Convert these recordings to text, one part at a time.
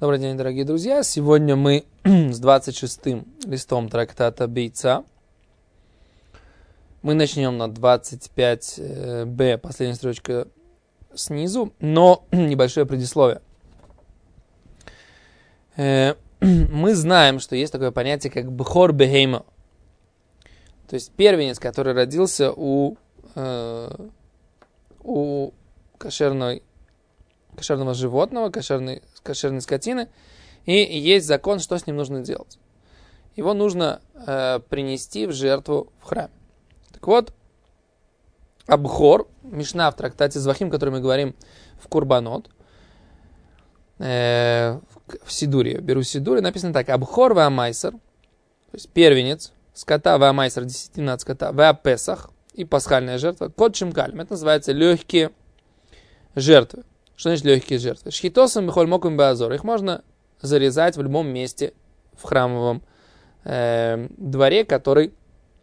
Добрый день, дорогие друзья. Сегодня мы с 26-м листом трактата Бейца. Мы начнем на 25b, последняя строчка снизу, но небольшое предисловие. Мы знаем, что есть такое понятие, как бхор бехейма. То есть первенец, который родился у кошерного животного, кошерной скотины, и есть закон, что с ним нужно делать. Его нужно принести в жертву в храме. Так вот, Абхор, Мишна в трактате Звахим, который мы говорим в Курбанот, в Сидуре, беру Сидуре, написано так: Абхор ваамайсер, то есть первенец скота, ваамайсер, десятина от скота, ваапесах, и пасхальная жертва, кот шимкалем, это называется легкие жертвы. Что значит легкие жертвы? Шхитосом бихоль мокум беазор. Их можно зарезать в любом месте в храмовом дворе, который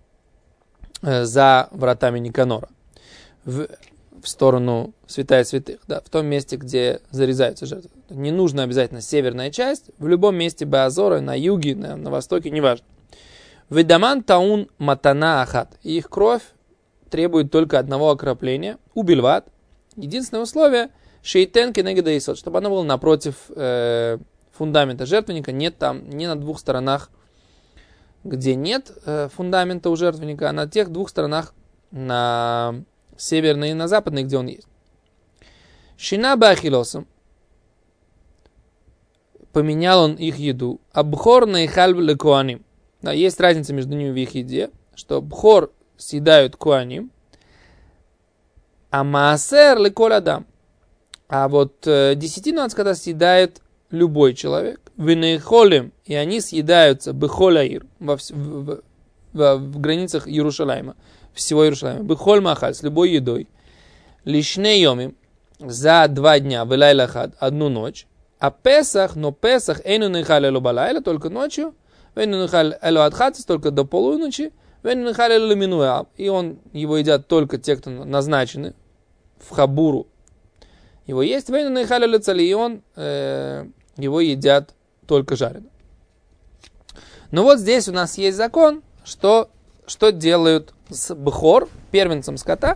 за вратами Никанора. В сторону святая святых. Да, в том месте, где зарезаются жертвы. Не нужно обязательно северная часть. В любом месте беазора, на юге, на востоке, неважно. Ведаман таун матана ахат. И их кровь требует только одного окропления. Убильват. Единственное условие — шейтен кенегеда исот, чтобы оно было напротив фундамента жертвенника, не на двух сторонах, где нет фундамента у жертвенника, а на тех двух сторонах, на северной и на западной, где он есть. Шина бахилосом, поменял он их еду. Абхор наихаль лекуаним. Да, есть разница между ними в их еде, что бхор съедают куаним, а маасер леколь адам. А вот десятину от скота съедает любой человек. Винейхолем, и они съедаются бехоляир в границах Иерушалайма, всего Иерушалайма. Бехоль махаль, с любой едой. Лишне йоми, за 2 дня, вилайлахад, одну ночь. А Песах, но Песах, эйну нейхаль элу балайла, только ночью. Вейну нейхаль элу адхатис, только до полуночи. Вейну нейхаль элу минуя, и его едят только те, кто назначены в хабуру. Его есть, и он его едят только жарено. Но вот здесь у нас есть закон, что делают с бхор, первенцем скота,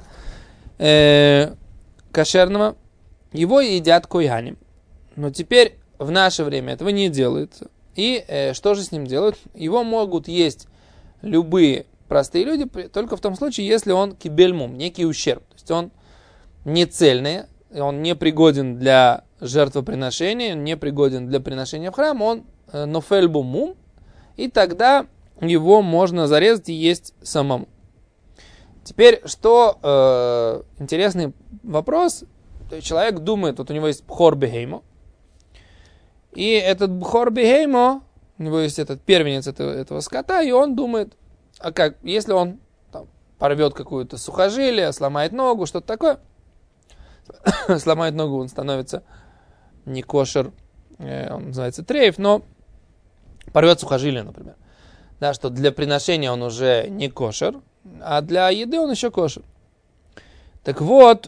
кошерного, его едят кояним. Но теперь в наше время этого не делается. И что же с ним делают? Его могут есть любые простые люди, только в том случае, если он кибельмум, некий ущерб. То есть он не цельный, он не пригоден для жертвоприношения, не пригоден для приношения в храм, он нофель бумум, и тогда его можно зарезать и есть самому. Теперь, что интересный вопрос, человек думает, вот у него есть бхор бехеймо, и этот бхор бехеймо, у него есть этот первенец этого скота, и он думает, а как, если он там порвет какое-то сухожилие, сломает ногу, что-то такое, сломает ногу, он становится не кошер, он называется трейф, но порвет сухожилие, например. Да, что для приношения он уже не кошер, а для еды он еще кошер. Так вот,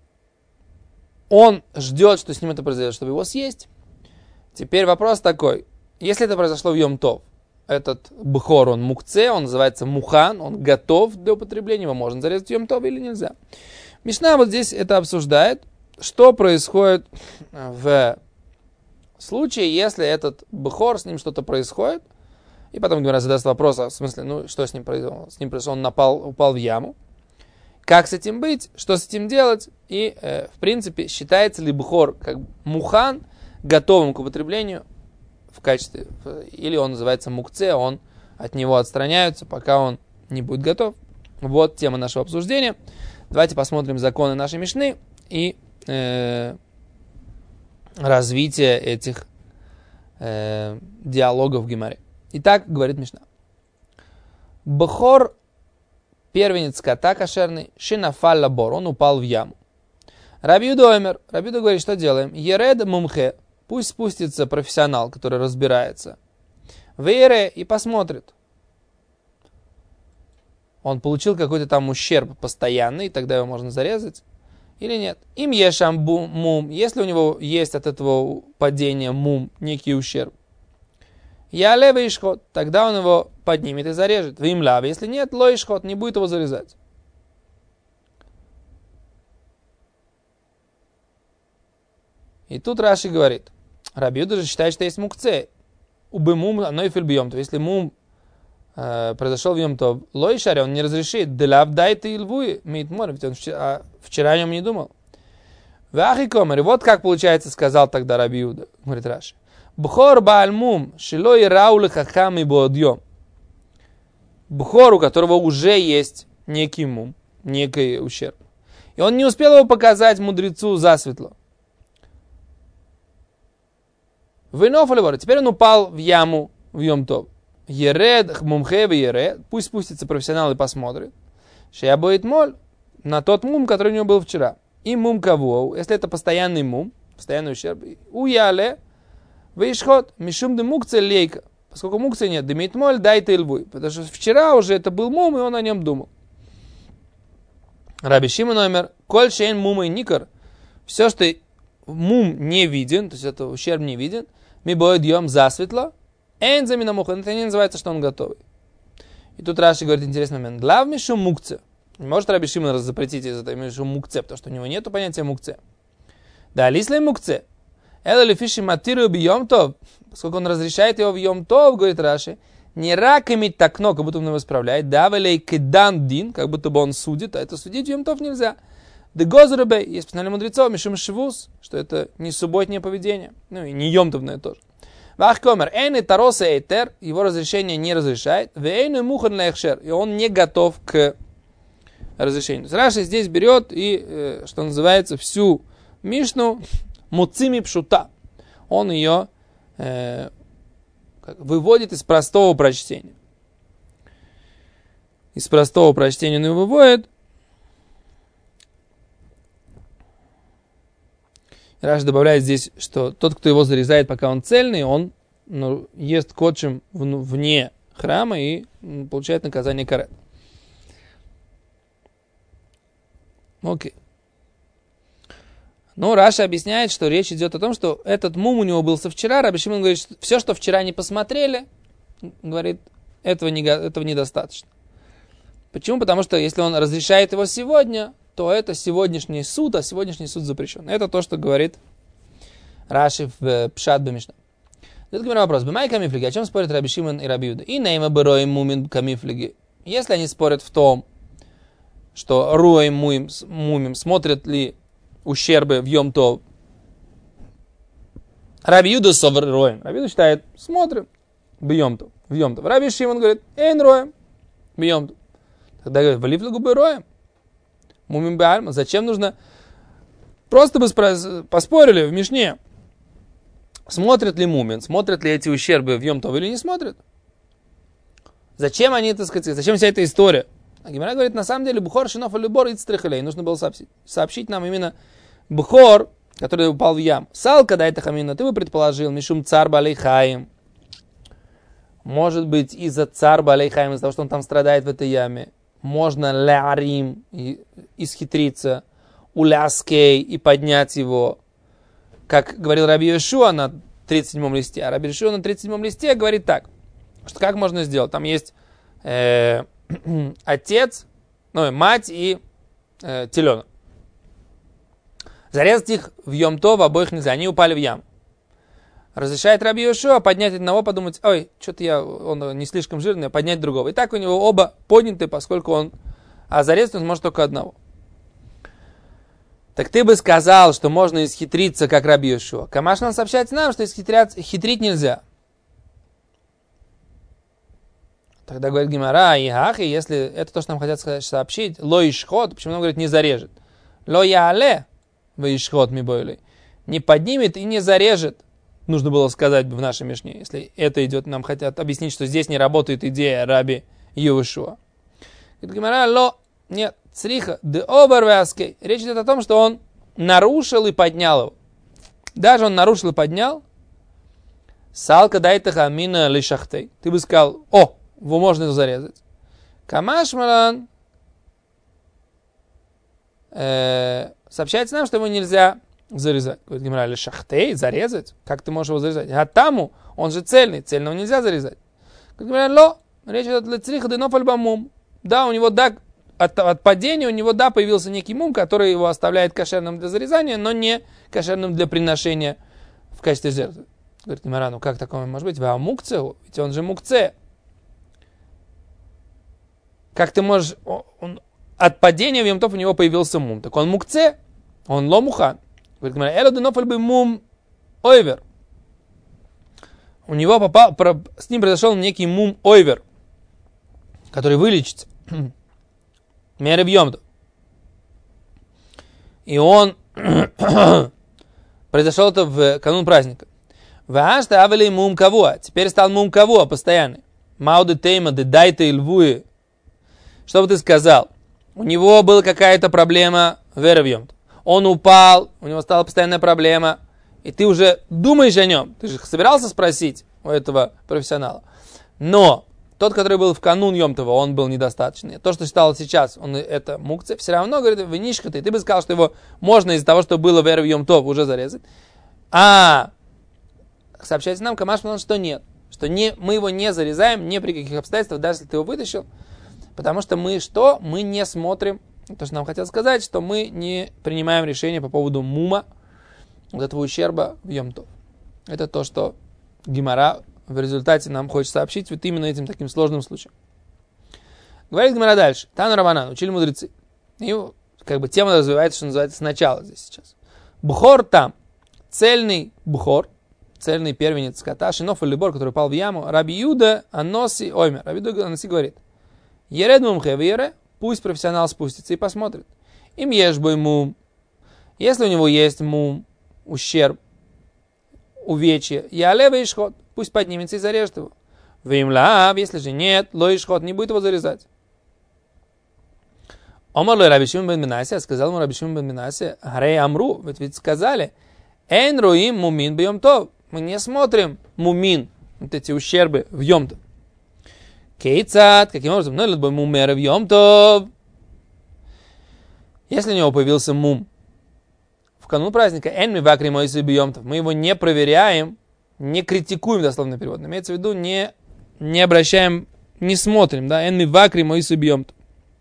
он ждет, что с ним это произойдет, чтобы его съесть. Теперь вопрос такой: если это произошло в Йом-Тов, этот бхор, он мукце, он называется мухан, он готов для употребления, его можно зарезать в Йом-Тов или нельзя. Мишна вот здесь это обсуждает, что происходит в случае, если этот бхор, с ним что-то происходит, и потом Гемара задаст вопрос, в смысле, что с ним произошло? С ним произошло, он упал в яму. Как с этим быть? Что с этим делать? И, в принципе, считается ли бхор как мухан, готовым к употреблению в качестве, или он называется мукце, от него отстраняются, пока он не будет готов. Вот тема нашего обсуждения. Давайте посмотрим законы нашей Мишны и развитие этих диалогов в Гемаре. Итак, говорит Мишна. Бхор, первенец скота кошерный, шинафалла бор, он упал в яму. Раби Юда омер, Раби Юда говорит, что делаем? Еред мумхе, пусть спустится профессионал, который разбирается. Вейре, и посмотрит. Он получил какой-то там ущерб постоянный, тогда его можно зарезать. или нет. Им ешам мум, если у него есть от этого падения мум, некий ущерб. Я левый ишхот, тогда он его поднимет и зарежет. В им лаве, если нет, ло ишхот, не будет его зарезать. И тут Раши говорит, Раби Юда же считает, что есть мукце. Убы мум, но и фильбьем. То есть, если мум произошел в йом тов, ло ишаре, он не разрешит. Делав дайте и львуи, мит море, ведь он вчера о нем не думал. Вахи комер, и вот как получается, сказал тогда Раби Юда, говорит Раши. Бхор бааль мум, шило и раулы хахам и боодьем. Бхор, у которого уже есть некий мум, некий ущерб. И он не успел его показать мудрецу засветло. Вейнофалевор, теперь он упал в яму в йом тов. Еред, мумхеве еред, пусть спустится профессионал и посмотрит. Шея будет моль на тот мум, который у него был вчера. И мум кого, если это постоянный мум, постоянный ущерб. Уяле, вейшхот, мишум де мукце лейка. Поскольку мукце нет, демит моль, дайте львуй. Потому что вчера уже это был мум, и он о нем думал. Раби Шимон номер, коль шейн мум и никар. Все, что мум не виден, то есть это ущерб не виден, ми боет дьем засветло, энзамина муха, это не называется, что он готовый. И тут Раши говорит интересный момент. Глав мишум мукце. Не может Раби Шимон запретить из этого мишум мукце, потому что у него нет понятия мукце. Да, лислей мукце. Эла лифиши матиру бьем тов, поскольку он разрешает его в йом тов, говорит Раши, не раками такно, как будто он его исправляет, да, велей кедан дин, как будто бы он судит, а это судить в йом тов нельзя. Да гозрубе, есть постановление мудрецов, мишум шивус, что это не субботнее поведение, ну и не йомтовное тоже. Вах комер, эйны тароса эйтер, его разрешение не разрешает, вейны мухан лехшер, и он не готов к разрешению. То есть Раши здесь берет и, что называется, всю Мишну муцими пшута. Он ее выводит из простого прочтения. Из простого прочтения он ее выводит. Раши добавляет здесь, что тот, кто его зарезает, пока он цельный, он ест котчем вне храма и получает наказание карет. Окей. Но Раша объясняет, что речь идет о том, что этот мум у него был со вчера. Раби Шимон говорит, что все, что вчера не посмотрели, говорит, этого недостаточно. Почему? Потому что если он разрешает его сегодня, то это сегодняшний суд, а сегодняшний суд запрещен. Это то, что говорит Раши в Пшат бе-Мишна. Тут говорим вопрос. Бемай камифлиги. О чем спорят Раби Шимон и Раби Юда? И нейма бероим мумин камифлиги. Если они спорят в том, что руаим мумим, смотрят ли ущербы в йом тов. Раби Юда совр роем. Раби Юда считает, смотрим в йом тов. Раби Шимон говорит, эйн роем в йом тов. Тогда говорит, валифлигу бы роем. Мумим беальма. Зачем нужно? Просто бы поспорили в Мишне. Смотрит ли мумин, смотрят ли эти ущербы в йом тов или не смотрят? Зачем они, так сказать, зачем вся эта история? А Гемара говорит, на самом деле, Бухор, Шиноф, Любор и Цтрихалей. Нужно было сообщить нам именно Бухор, который упал в ям. Салка, дай это хамина, ты бы предположил, Мишум цар балейхаим. Может быть, из-за цар балейхаим, из-за того, что он там страдает в этой яме, можно лярим, исхитриться, уляскей и поднять его, как говорил Раби Йошуа на 37-м листе. А Раби Йошуа на 37-м листе говорит так, что как можно сделать? Там есть отец, мать и теленок. Зарезать их в йом тов обоих нельзя, они упали в яму. Разрешает Раби Йошуа поднять одного, подумать, ой, что-то он не слишком жирный, а поднять другого. И так у него оба подняты, поскольку а зарезать он может только одного. Так ты бы сказал, что можно исхитриться, как Раби Йошуа. Камаш нам сообщает нам, что хитрить нельзя. Тогда говорит Гемара, если это то, что нам хотят сообщить, ло ишхот, почему он говорит не зарежет? Ло яале в ишхот ми бойли. Не поднимет и не зарежет. Нужно было сказать в нашей Мишне, если это идет, нам хотят объяснить, что здесь не работает идея Раби Йошуа. Говорит Гемара, ло, нет, цриха, де обервяскей. Речь идет о том, что он нарушил и поднял его. Даже он нарушил и поднял. Салка дайтаха мина лишахтей. Ты бы сказал, его можно зарезать. Камашмалан. сообщается нам, что его нельзя зарезать. Говорит Гемара, или шахтей, зарезать? Как ты можешь его зарезать? Гатаму, он же цельный, цельного нельзя зарезать. Говорит Гемара, ло, речь идет о цриха денофаль бамум. Да, у него да, от падения у него да появился некий мум, который его оставляет кошерным для зарезания, но не кошерным для приношения в качестве жертвы. Говорит Гемара, ну как такое может быть? Ва мукцеу, ведь он же мукце. Как ты можешь... От падения в Йом-Тов у него появился мум. Так он мукце, он ломухан. Говорит Гемара, эло денофаль бы мум ойвер. У него с ним произошел некий мум ойвер, который вылечится. Меры в Йом-Тов. И он произошел это в канун праздника. Ваашта авели мум кавуа. Теперь стал мум кавуа постоянный. Мауды тейма де дайте илвуи. Что бы ты сказал? У него была какая-то проблема в Йом-Тов. Он упал, у него стала постоянная проблема. И ты уже думаешь о нем. Ты же собирался спросить у этого профессионала. Но тот, который был в канун Йом-Това, он был недостаточный. То, что стало сейчас, он это мукция, все равно, говорит, винишка ты бы сказал, что его можно из-за того, что было в Йом-Това, уже зарезать. А сообщается нам Камаш, что нет. Что мы его не зарезаем ни при каких обстоятельствах, даже если ты его вытащил. Потому что мы что? Мы не смотрим, то, что нам хотел сказать, что мы не принимаем решение по поводу мума, вот этого ущерба в Йом-Тов. Это то, что Гемара в результате нам хочет сообщить вот именно этим таким сложным случаем. Говорит Гемара дальше. Тану Раванан, учили мудрецы. И как бы тема развивается, что называется, сначала здесь сейчас. Бхор там. Цельный бхор, цельный первенец скота, шиноф или бор, который упал в яму. Раби Юда Аноси Оймер. Раби Юда Аноси говорит. Еред мумхе вере, пусть профессионал спустится и посмотрит. Им ешь бой мум. Если у него есть мум, ущерб, увечье, я левый ишхот, пусть поднимется и зарежет его. Вимлав, если же нет, ло ишхот, не будет его зарезать. Омар лой Раби Шимон бен Минасе, сказал ему Раби Шимон бен Минасе, гарей амру, ведь сказали, эн руим мумин б Йом-Тов. Мы не смотрим мумин, вот эти ущербы в Йом-Тов. Кейцат, каким образом? Ну, либо мумер в Йом-Тов. Если у него появился мум в канун праздника, эн ми вакри мойсы б Йом-Тов, мы его не проверяем, не критикуем, дословно перевод. Имеется в виду, не обращаем, не смотрим, да, эн ми вакри мойсы б Йом-Тов.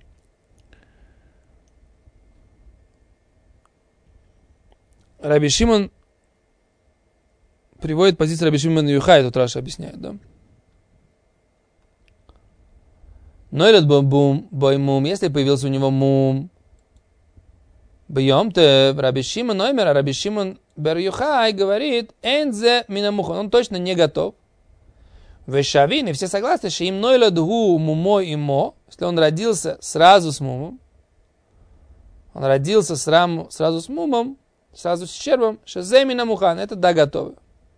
Раби Шимон приводит позицию Раби Шимон бен Юхай, тут Раша объясняет, да. Но этот бой мум, если появился у него мум, бьем-то Раби Шимон номер, а Раби Шимон бер Юхай говорит, энзе минамухон, он точно не готов. Вешавин, и все согласны, что им нойлад гу мумо и мо, если он родился сразу с мумом, он родился сразу с мумом, сразу с ущербом, что зе минамухан, это да готовы.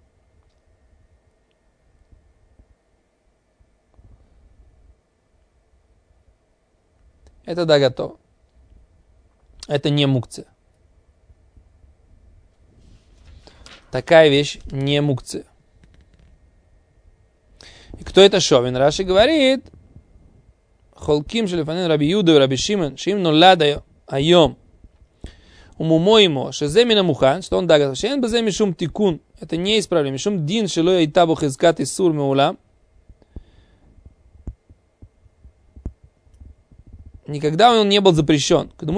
Это да, готово. Это не мукция. Такая вещь не мукция. И кто это шовин? Раши говорит, холким шелефанен Раби Юда и Раби Шимон, шим нолада айом, умумоимо, шеземина мухан, что он да готов. Шен беземи шум тикун, это не исправление. Шум дин шело айтабу хизкат и сур меулам. Никогда он не был запрещен. Там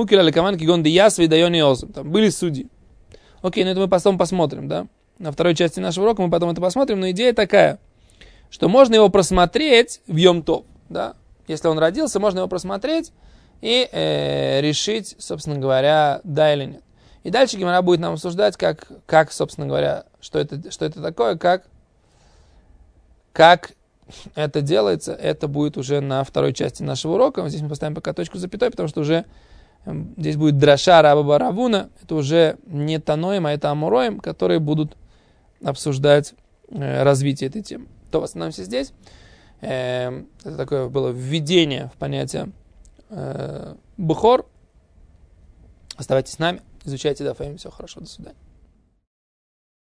были судьи. Окей, но это мы потом посмотрим, да? На второй части нашего урока мы потом это посмотрим, но идея такая, что можно его просмотреть в Йом-Тов, да? Если он родился, можно его просмотреть и решить, собственно говоря, да или нет. И дальше Гемара будет нам обсуждать, как собственно говоря, что это такое, как это делается, это будет уже на второй части нашего урока. Здесь мы поставим пока точку запятой, потому что уже здесь будет драша Раба бар Равуна. Это уже не Таноим, а это Амуроим, которые будут обсуждать развитие этой темы. То остановимся здесь. Это такое было введение в понятие Бхор. Оставайтесь с нами, изучайте Дафаим. Все хорошо, до свидания.